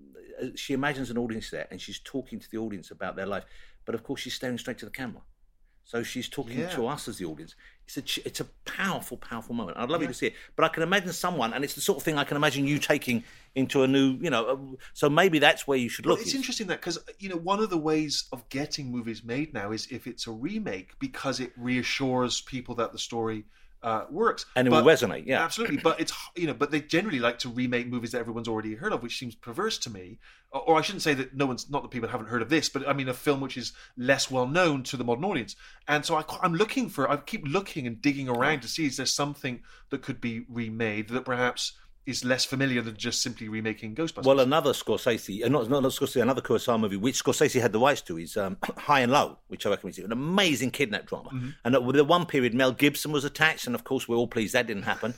she imagines an audience there and she's talking to the audience about their life. But of course she's staring straight to the camera. So she's talking Yeah. to us as the audience. It's a ch- it's a powerful, powerful moment. I'd love you Yeah. to see it. But I can imagine someone, and it's the sort of thing I can imagine you taking into a new, you know, uh, so maybe that's where you should Well, look. it's is- interesting that because you know one of the ways of getting movies made now is if it's a remake because it reassures people that the story uh, works. And it But- will resonate, yeah. Absolutely, but it's you know, but they generally like to remake movies that everyone's already heard of, which seems perverse to me. Or, or I shouldn't say that no one's not that people haven't heard of this, but I mean a film which is less well known to the modern audience. And so I, I'm looking for, I keep looking and digging around to see is there something that could be remade that perhaps is less familiar than just simply remaking Ghostbusters. Well, another Scorsese, uh, not, not, not Scorsese, another Kurosawa movie, which Scorsese had the rights to, is um, High and Low, which I reckon is an amazing kidnap drama. Mm-hmm. And at the one period, Mel Gibson was attached, and of course, we're all pleased that didn't happen.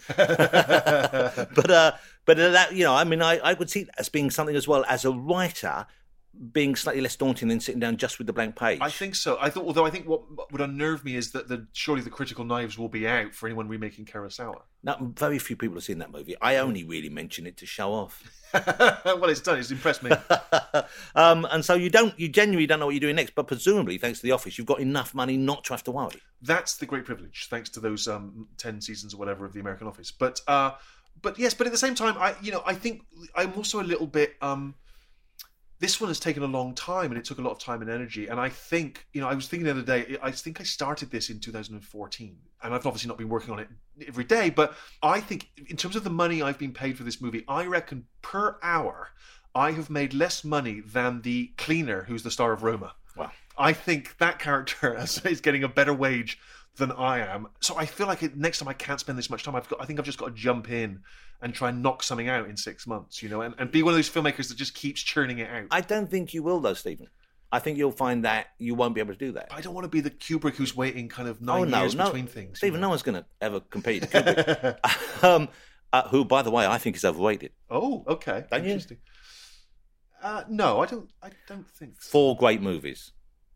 but, uh, but that, you know, I mean, I, I would see that as being something as well as a writer, being slightly less daunting than sitting down just with the blank page. I think so. I thought, although I think what would unnerve me is that the surely the critical knives will be out for anyone remaking Kurosawa. Now, very few people have seen that movie. I only really mention it to show off. Well, it's done. It's impressed me. um, and so you don't, you genuinely don't know what you're doing next. But presumably, thanks to The Office, you've got enough money not to have to worry. That's the great privilege, thanks to those um, ten seasons or whatever of The American Office. But uh, but yes, but at the same time, I you know I think I'm also a little bit. Um, This one has taken a long time, and it took a lot of time and energy. And I think, you know, I was thinking the other day, I think I started this in two thousand fourteen, and I've obviously not been working on it every day, but I think in terms of the money I've been paid for this movie, I reckon per hour, I have made less money than the cleaner who's the star of Roma. Wow. I think that character is getting a better wage than I am. So I feel like it, next time I can't spend this much time. I've got, I think I've just got to jump in and try and knock something out in six months, you know, and, and be one of those filmmakers that just keeps churning it out. I don't think you will, though, Stephen. I think you'll find that you won't be able to do that. But I don't want to be the Kubrick who's waiting kind of nine oh, no, years no. between things. Stephen, you know? no one's going to ever compete with Kubrick. um, uh, who, by the way, I think is overrated. Oh, okay. Don't you? Interesting. Uh, no, I don't. I don't think so. Four great movies.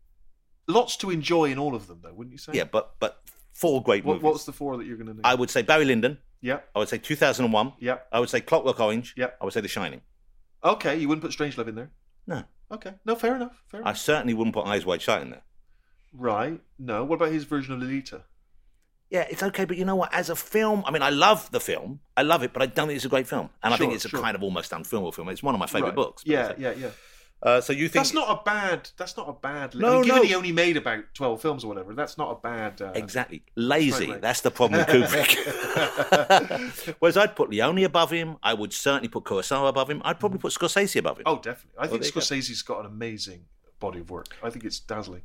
Lots to enjoy in all of them, though, wouldn't you say? Yeah, but but four great What, movies. what's the four that you're going to name? I would say Barry Lyndon. Yeah. I would say two thousand one. Yeah. I would say Clockwork Orange. Yeah. I would say The Shining. Okay, you wouldn't put Strangelove in there. No. Okay, no, fair enough. Fair I enough. certainly wouldn't put Eyes Wide Shut in there. Right. No. What about his version of Lolita? Yeah, it's okay, but you know what? As a film, I mean, I love the film. I love it, but I don't think it's a great film. And I think Sure, it's a sure. kind of almost unfilmable film. It's one of my favourite Right. books. Yeah, yeah, yeah. Uh, so you think... That's not a bad. That's not a bad. No, I mean, given no. he only made about twelve films or whatever, that's not a bad. Uh, Exactly. Lazy. Right, right. That's the problem with Kubrick. Whereas I'd put Leone above him. I would certainly put Kurosawa above him. I'd probably put Scorsese above him. Oh, definitely. I think there you go. Scorsese's got an amazing body of work. I think it's dazzling.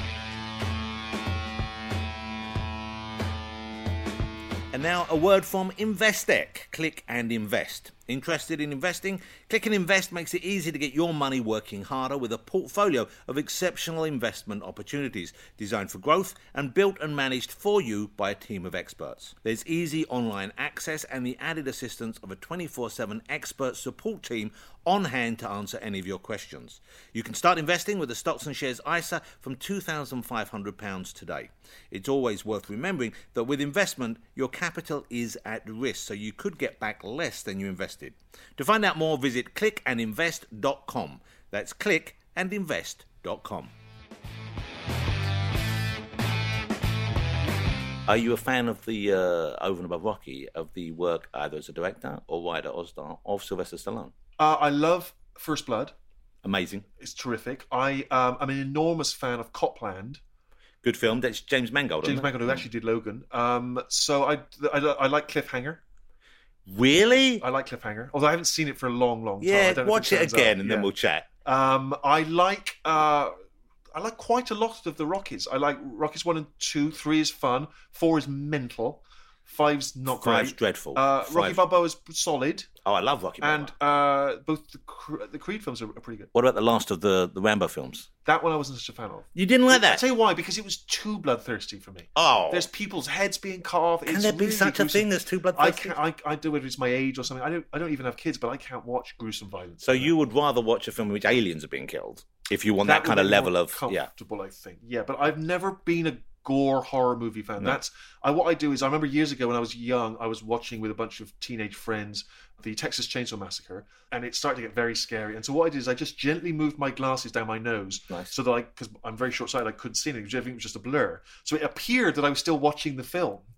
And now a word from Investec. Click and invest. Interested in investing? Click and Invest makes it easy to get your money working harder with a portfolio of exceptional investment opportunities designed for growth and built and managed for you by a team of experts. There's easy online access and the added assistance of a twenty-four seven expert support team on hand to answer any of your questions. You can start investing with the Stocks and Shares I S A from two thousand five hundred pounds today. It's always worth remembering that with investment, your capital is at risk, so you could get back less than you invested. To find out more, visit click and invest dot com. That's click and invest dot com. Are you a fan of the, uh, over and above Rocky, of the work either as a director or writer or star of Sylvester Stallone? Uh, I love First Blood. Amazing. It's terrific. I um, I'm an enormous fan of Copland. Good film. That's James Mangold. James isn't it? Mangold, who actually did Logan. Um, so I, I, I like Cliffhanger. Really? I like Cliffhanger, although I haven't seen it for a long, long time. I Yeah, don't know watch if it turns again out. and then Yeah. we'll chat. Um, I like uh, I like quite a lot of the Rockies. I like Rockies one and two. Three is fun. Four is mental. Five's not Five's great. dreadful. Uh, Rocky Five- Balboa is solid, Oh, I love Rocky Balboa. and uh, both the Cre- the Creed films are, are pretty good. What about the last of the, the Rambo films? That one I wasn't such a fan of. You didn't like I'll that? tell you why, because it was too bloodthirsty for me. Oh. There's people's heads being cut off. Can It's there be really such a gruesome. thing as too I bloodthirsty? can't. I, I do it. It's my age or something. I don't. I don't even have kids, but I can't watch gruesome violence. So you would rather watch a film in which aliens are being killed if you want that, would kind of be level more of yeah. comfortable, I think. Yeah, but I've never been a gore horror movie fan. No. That's I, what I do is I remember years ago when I was young, I was watching with a bunch of teenage friends the Texas Chainsaw Massacre, and it started to get very scary. And so what I did is I just gently moved my glasses down my nose, Nice. so that I, because I'm very short sighted, I couldn't see anything. Everything was just a blur. So it appeared that I was still watching the film.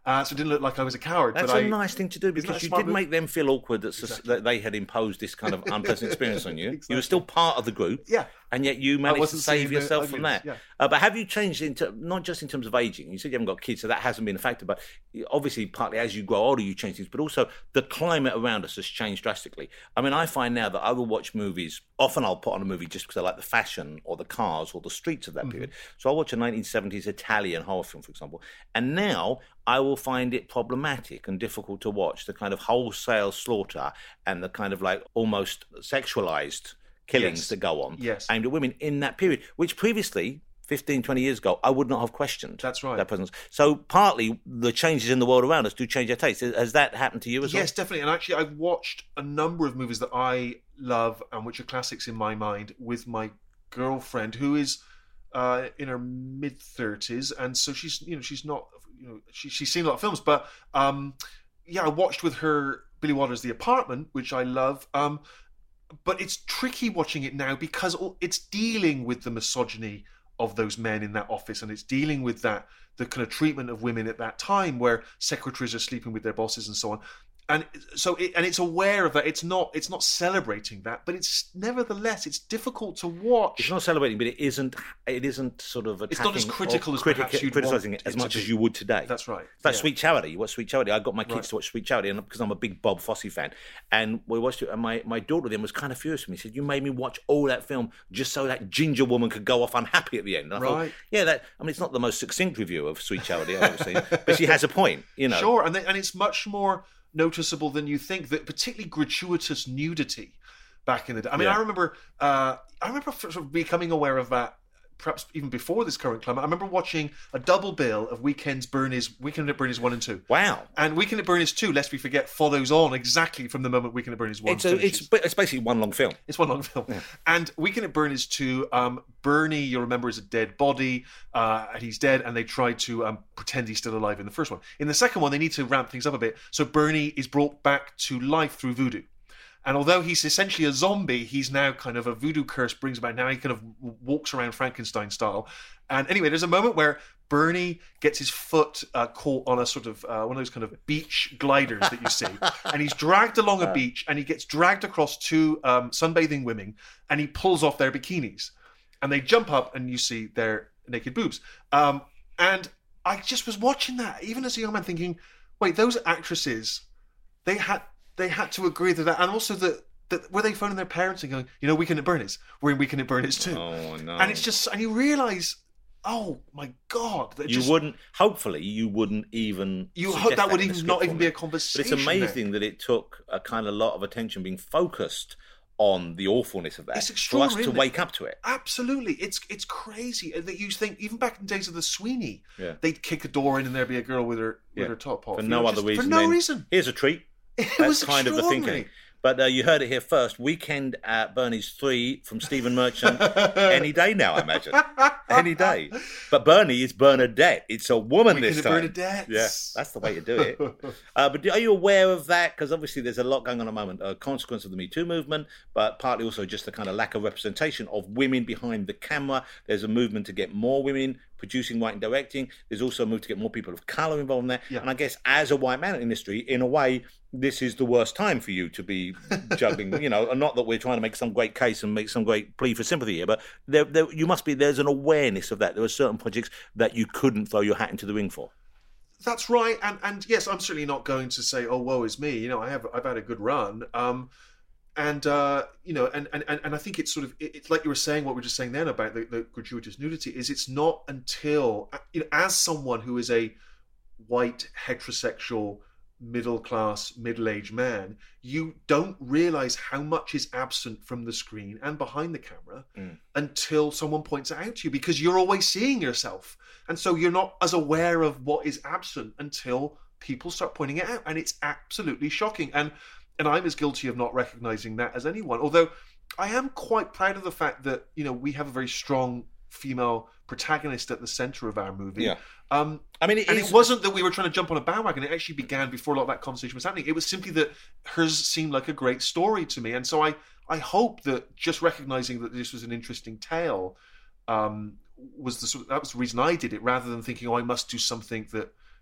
uh, so it didn't look like I was a coward. That's but a I, nice thing to do because you did move? make them feel awkward that, Exactly. that they had imposed this kind of unpleasant experience on you. Exactly. You were still part of the group, Yeah. and yet you managed to wasn't save seeing the yourself from ugliness, that. yeah. Uh, but have you changed into not just in terms of aging? You said you haven't got kids, so that hasn't been a factor. But obviously, partly as you grow older, you change things. But also, the climate around us has changed drastically. I mean, I find now that I will watch movies. Often, I'll put on a movie just because I like the fashion or the cars or the streets of that mm-hmm. period. So I'll watch a nineteen seventies Italian horror film, for example, and now I will find it problematic and difficult to watch the kind of wholesale slaughter and the kind of like almost sexualized killings yes. that go on yes. aimed at women in that period, which previously, fifteen, twenty years ago, I would not have questioned. That's right. That presence. So partly the changes in the world around us do change our taste. Has that happened to you as yes, well? Yes, definitely. And actually, I've watched a number of movies that I love and which are classics in my mind with my girlfriend, who is uh, in her mid thirties, and so she's you know she's not you know she, she's seen a lot of films, but um, yeah, I watched with her Billy Wilder's The Apartment, which I love. Um, but it's tricky watching it now because it's dealing with the misogyny of those men in that office, and it's dealing with that the kind of treatment of women at that time where secretaries are sleeping with their bosses and so on. And so, it, and it's aware of that. It's not. It's not celebrating that, but it's nevertheless, it's difficult to watch. It's not celebrating, but it isn't. It isn't sort of attacking. It's not as critical as critic, perhaps you'd criticizing want it as it much to as be. you would today. That's right. It's like yeah. Sweet Charity. You watch Sweet Charity. I got my kids right. to watch Sweet Charity, and because I'm a big Bob Fosse fan, and we watched it. And my, my daughter then was kind of furious with me. She said, "You made me watch all that film just so that ginger woman could go off unhappy at the end." And I right. thought, yeah, that. I mean, it's not the most succinct review of Sweet Charity I've ever seen, but she has a point. You know, sure, and they, and it's much more noticeable than you think, that particularly gratuitous nudity back in the day. I mean, yeah. I remember uh, I remember sort of becoming aware of that perhaps even before this current climate. I remember watching a double bill of Weekend's Bernie's, Weekend at Bernie's one and two. Wow. And Weekend at Bernie's two, lest we forget, follows on exactly from the moment Weekend at Bernie's one it's a, finishes. It's, it's basically one long film. It's one long film. Yeah. And Weekend at Bernie's two, um, Bernie, you'll remember, is a dead body, uh, and he's dead, and they try to um, pretend he's still alive in the first one. In the second one, they need to ramp things up a bit, so Bernie is brought back to life through voodoo. And although he's essentially a zombie, he's now kind of a voodoo curse brings about. Now he kind of walks around Frankenstein style. And anyway, there's a moment where Bernie gets his foot uh, caught on a sort of uh, one of those kind of beach gliders that you see, and he's dragged along a beach, and he gets dragged across two um, sunbathing women, and he pulls off their bikinis, and they jump up, and you see their naked boobs. Um, and I just was watching that, even as a young man, thinking, wait, those actresses, they had. They had to agree to that, and also that that were they phoning their parents and going, you know, Weekend at Bernie's, we're in Weekend at Bernie's too. Oh no! And it's just, and you realise, oh my God, that you just, wouldn't. Hopefully, you wouldn't even. You hope that would that even not even be a But conversation. it's amazing there. that it took a kind of lot of attention being focused on the awfulness of that It's for us extraordinary, to isn't wake it? up to it. Absolutely, it's it's crazy that you think even back in the days of the Sweeney, Yeah. they'd kick a door in and there'd be a girl with her with Yeah. her top off For You no know, other just reason. For no than, reason. Here's a treat. It That's was kind of the extraordinary. thinking. But uh, you heard it here first. Weekend at Bernie's three from Stephen Merchant. Any day now, I imagine. Any day. But Bernie is Bernadette. It's a woman Weekend this at time. Bernadette's. Yeah, that's the way to do it. uh, but are you aware of that? Because obviously there's a lot going on at the moment. A consequence of the Me Too movement, but partly also just the kind of lack of representation of women behind the camera. There's a movement to get more women producing, writing, directing. There's also a move to get more people of colour involved in that. Yeah. And I guess as a white man in the industry, in a way, this is the worst time for you to be juggling, you know, and not that we're trying to make some great case and make some great plea for sympathy here, but there, there, you must be, there's an awareness of that. There are certain projects that you couldn't throw your hat into the ring for. That's right, and and yes, I'm certainly not going to say, "Oh, woe is me." You know, I have I've had a good run, um, and uh, you know, and, and and I think it's sort of it's like you were saying, what we we're just saying then about the, the gratuitous nudity is it's not until, you know, as someone who is a white heterosexual middle class middle aged man, you don't realize how much is absent from the screen and behind the camera Mm. until someone points it out to you, because you're always seeing yourself, and so you're not as aware of what is absent until people start pointing it out, and it's absolutely shocking. And and I'm as guilty of not recognizing that as anyone, although I am quite proud of the fact that, you know, we have a very strong female protagonist at the center of our movie. Yeah. Um, I mean, it and is... it wasn't that we were trying to jump on a bandwagon. It actually began before a lot of that conversation was happening. It was simply that hers seemed like a great story to me. And so I, I hope that just recognizing that this was an interesting tale um, was the sort of, that was the reason I did it, rather than thinking, oh, I must do something that,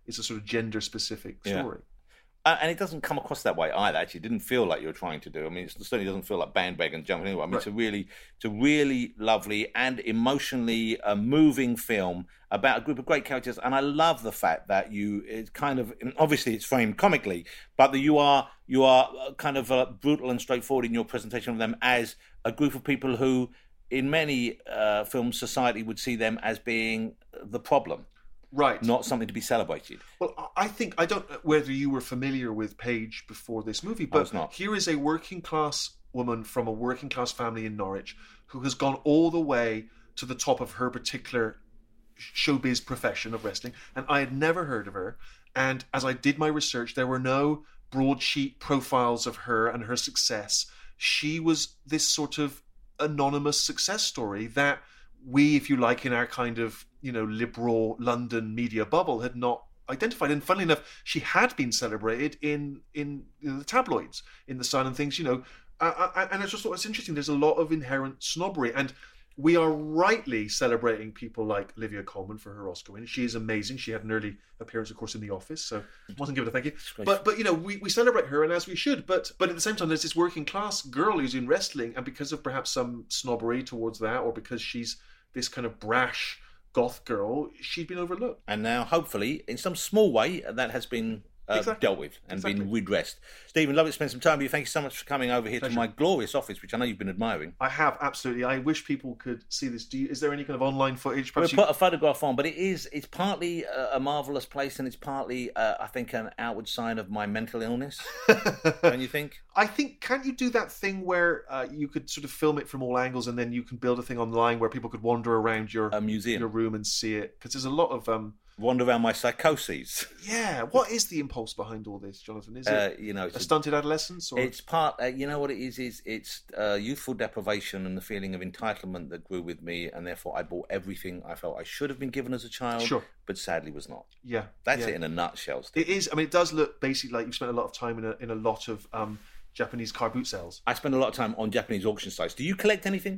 it's a sort of gender specific Yeah. story. Uh, and it doesn't come across that way either. Actually, it didn't feel like you were trying to do. I mean, it certainly doesn't feel like bandwagon jumping anywhere. I mean, Right. it's a really, it's a really lovely and emotionally uh, moving film about a group of great characters. And I love the fact that you, it's kind of, obviously it's framed comically, but that you are you are kind of uh, brutal and straightforward in your presentation of them as a group of people who, in many uh, films, society would see them as being the problem. Right. Not something to be celebrated. Well, I think, I don't know whether you were familiar with Paige before this movie, I was but not. here is a working class woman from a working class family in Norwich who has gone all the way to the top of her particular showbiz profession of wrestling. And I had never heard of her. And as I did my research, there were no broadsheet profiles of her and her success. She was this sort of anonymous success story that we, if you like, in our kind of, you know, liberal London media bubble had not identified. And funnily enough, she had been celebrated in in you know, the tabloids, in the Sun and things, you know. Uh, uh, and I just thought it's interesting. There's a lot of inherent snobbery, and we are rightly celebrating people like Olivia Colman for her Oscar win. She is amazing. She had an early appearance, of course, in The Office, so I wasn't given a thank you. But but you know, we, we celebrate her, and as we should. But but at the same time, there's this working class girl who's in wrestling, and because of perhaps some snobbery towards that, or because she's this kind of brash goth girl, she'd been overlooked. And now, hopefully, in some small way, that has been uh, Exactly. dealt with and Exactly. been redressed. Stephen, lovely to spend some time with you. Thank you so much for coming over here Pleasure. to my glorious office, which I know you've been admiring. I have, absolutely. I wish people could see this. Do you, is there any kind of online footage? We'll Perhaps you- put a photograph on, but it is, it's partly a, a marvellous place and it's partly, uh, I think, an outward sign of my mental illness. Don't you think? I think, can't you do that thing where uh, you could sort of film it from all angles and then you can build a thing online where people could wander around your A museum. your room and see it? Because there's a lot of... um Wander around my psychoses. Yeah, what is the impulse behind all this, Jonathan? Is Uh, it you know, a it's, a, stunted adolescence? Or... it's part, uh, you know what it is, is it's uh, youthful deprivation and the feeling of entitlement that grew with me, and therefore I bought everything I felt I should have been given as a child, Sure. but sadly was not. Yeah. That's yeah. it in a nutshell, Steve. It is. I mean, it does look basically like you've spent a lot of time in a, in a lot of um, Japanese car boot sales. I spend a lot of time on Japanese auction sites. Do you collect anything?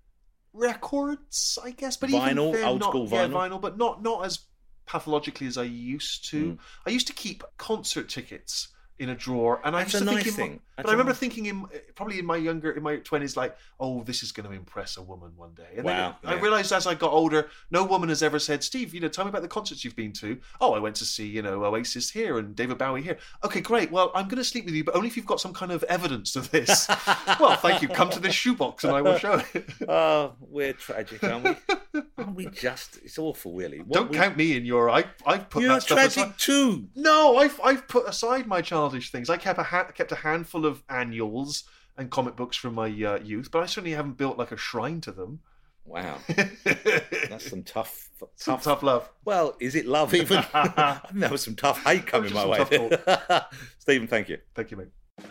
Records, I guess, but Vinyl, even then, old not, school yeah, vinyl? vinyl, but not not as pathologically as I used to. Mm. I used to keep concert tickets in a drawer, and That's I used a to nice think, in my- thing. but That's I a remember nice- thinking in probably in my younger, in my twenties, like, oh, this is going to impress a woman one day. And Wow, then I yeah. realized as I got older, no woman has ever said, Steve, you know, tell me about the concerts you've been to. Oh, I went to see, you know, Oasis here and David Bowie here. Okay, great. Well, I'm going to sleep with you, but only if you've got some kind of evidence of this. Well, thank you. Come to this shoebox and I will show it. Oh, we're tragic, aren't we? Aren't we just? It's awful, really. What Don't we- count me in your. I I've put You're that stuff tragic aside. too. No, I've I've put aside my childish things. I kept a ha- kept a handful of annuals and comic books from my uh, youth, but I certainly haven't built like a shrine to them. Wow, that's some tough, Some tough. tough love. Well, is it love even? I think there was some tough hate coming just my some way. Stephen, thank you. Thank you, mate.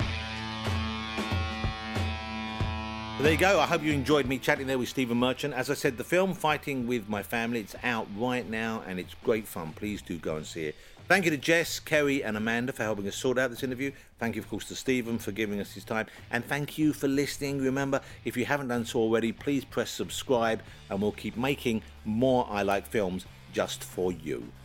There you go. I hope you enjoyed me chatting there with Stephen Merchant. As I said, the film Fighting With My Family, it's out right now and it's great fun. Please do go and see it. Thank you to Jess, Kerry and Amanda for helping us sort out this interview. Thank you, of course, to Stephen for giving us his time. And thank you for listening. Remember, if you haven't done so already, please press subscribe and we'll keep making more I Like Films just for you.